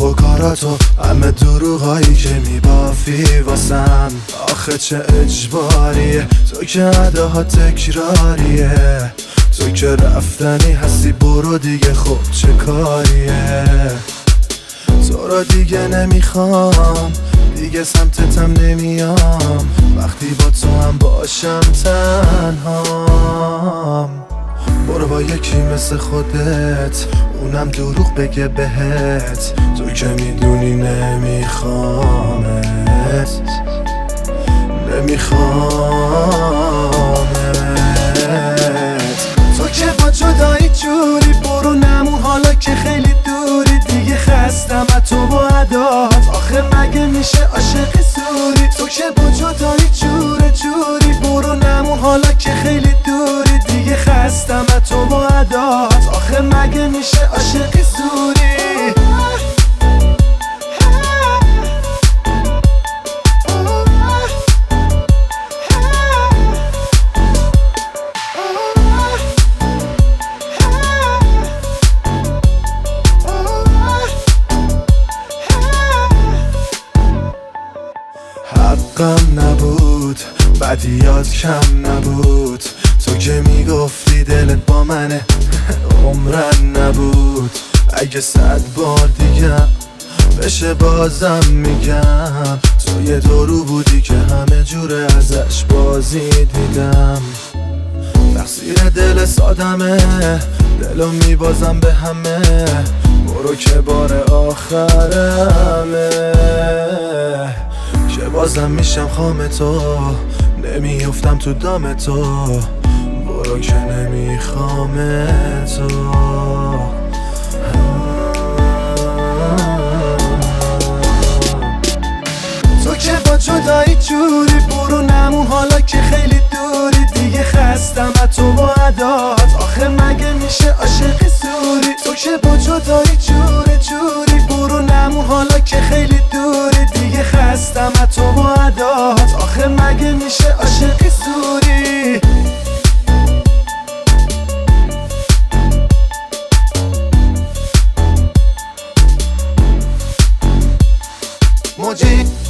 و کاراتو همه دروغایی که میبافی واسم. آخه چه اجباریه تو که عداها تکراریه، تو که رفتنی هستی برو دیگه، خب چه کاریه. تو را دیگه نمیخوام، دیگه سمتتم نمیام، وقتی با تو هم باشم تنهام. برو با یکی مثل خودت، اونم دروغ بگه بهت، تو که میدونی نمیخوامت، تو که با جدایی جوری، برو نمون حالا که خیلی دوری، دیگه خستم از تو و عدات، آخه مگه میشه عاشق سوری. تو که با جدایی جوری، برو نمون حالا که خیلی دوری، دیگه خستم از تو و عدات، آخه مگه میشه عاشق سوری. حقم نبود، بدیات کم نبود، تو که میگفتی دلت با منه عمرن نبود. اگه 100 بار دیگه بشه بازم میگم، تو یه دورو بودی که همه جوره ازش بازی دیدم. تقصیر دل سادمه، دلو میبازم به همه، برو که بار آخرمه، که بازم میشم خام تو، نمیافتم تو دام تو، برو که نمیخوام تو. تو که با جدایی جوری، برو نمون حالا که خیلی دوری، دیگه خستم از تو و عدات، آخه مگه میشه عاشق سوری. تو که با جدایی جوری، برو نمون حالا که خیلی دوری، دیگه خستم از تو و عدات، آخه مگه میشه عاشق سوری. موجی